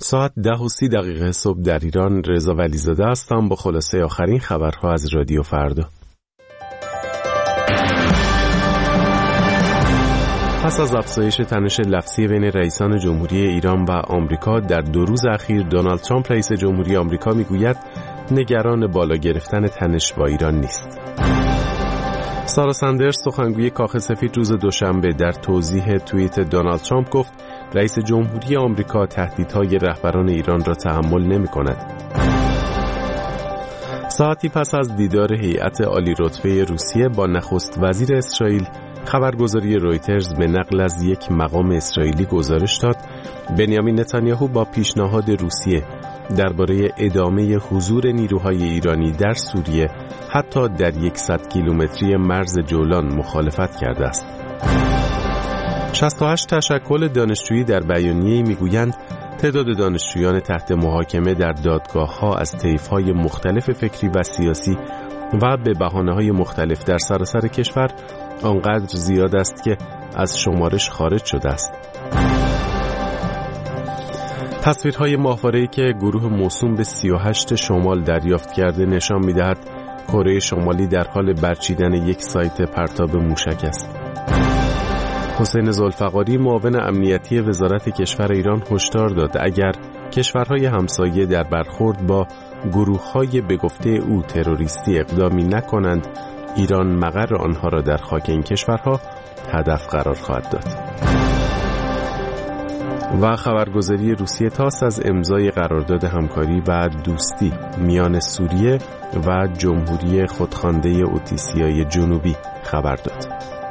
ساعت 10:30 صبح در ایران. رضا ولیزاده هستم با خلاصه آخرین خبرها از رادیو فردا. پس از افزایش تنش لفظی بین رئیسان جمهوری ایران و آمریکا در 2 روز اخیر، دونالد ترامپ رئیس جمهوری آمریکا میگوید نگران بالا گرفتن تنش با ایران نیست. سارا سندرز سخنگوی کاخ سفید روز دوشنبه در توضیح توییت دونالد ترامپ گفت رئیس جمهوری آمریکا تهدیدهای رهبران ایران را تحمل نمی‌کند. ساعتی پس از دیدار هیئت عالی رتبه روسیه با نخست وزیر اسرائیل، خبرگزاری رویترز به نقل از یک مقام اسرائیلی گزارش داد بنیامین نتانیاهو با پیشنهاد روسیه درباره ادامه حضور نیروهای ایرانی در سوریه حتی در 100 کیلومتری مرز جولان مخالفت کرده است. 68 تشکل دانشجویی در بیانیه‌ای میگویند تعداد دانشجویان تحت محاکمه در دادگاه‌ها از طیف‌های مختلف فکری و سیاسی و به بهانه‌های مختلف در سراسر کشور آنقدر زیاد است که از شمارش خارج شده است. تصویرهای ماهواره‌ای که گروه موسوم به 38 شمال دریافت کرده نشان می‌دهد کره شمالی در حال برچیدن یک سایت پرتاب موشک است. حسین ذوالفقاری معاون امنیتی وزارت کشور ایران هشدار داد اگر کشورهای همسایه در برخورد با گروه‌های به گفته او تروریستی اقدامی نکنند، ایران مقر آنها را در خاک این کشورها هدف قرار خواهد داد. و خبرگزاری روسیه تاس از امضای قرارداد همکاری و دوستی میان سوریه و جمهوری خودخوانده اوتیسیای جنوبی خبر داد.